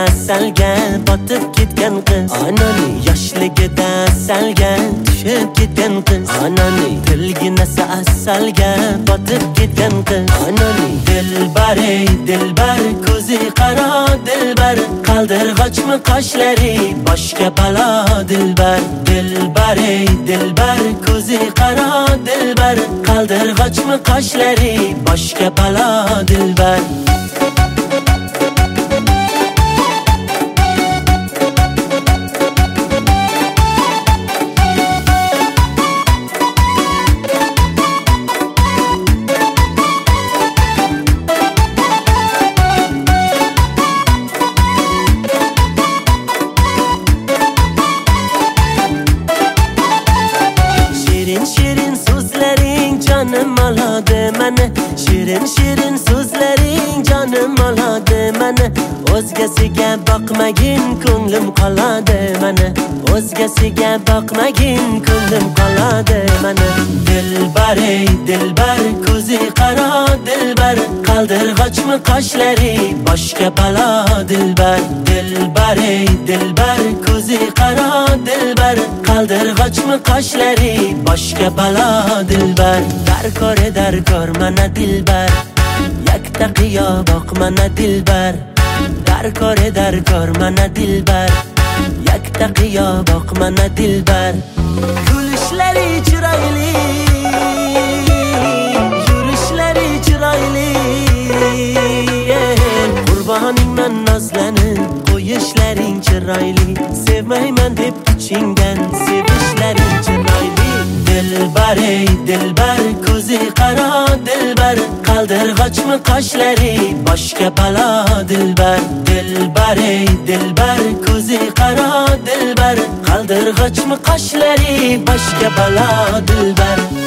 salga botib ketgan qiz, onani yoshligida salga tushib ketgan qiz, onani tilginasi asalga botib ketgan qiz, onani dilbar ey dilbar ko'zi qaro dilbar, qaldirg'ochmi qoshlari boshga balo dilbar, dilbar ey dilbar ko'zi qaro dilbar, qaldirg'ochmi qoshlari boshga balo dilbar. Shirin so'zlaring jonim oladi meni, shirin so'zlaring jonim oladi meni, o'zgasiga boqmagin ko'nglim qoladi meni, o'zgasiga boqmagin ko'nglim qoladi meni. Dilbar ey dilbar ko'zi qaro dilbar, qaldirg'ochmi qoshlari boshga balo dilbar, dilbar ey dilbar ko'zi qaro dilbar, qaldirg'ochmi qoshlari boshga balo dilbar. Darkor mana dilbar, yakta qiyo boq mana dilbar, darkor mana dilbar, yakta qiyo boq mana dilbar. Kulishlari chiroyli, yurishlari chiroyli, qurboningman nozlanib qo'yishlaring chiroyli, sevmayman deb kuchingan sevishlaring chiroyli. Dilbar ey dilbar ko'zi qaro dilbar, qaldirg'ochmi qoshlari boshga balo dilbar, dilbar ey dilbar ko'zi qaro dilbar, qaldirg'ochmi qoshlari boshga balo dilbar.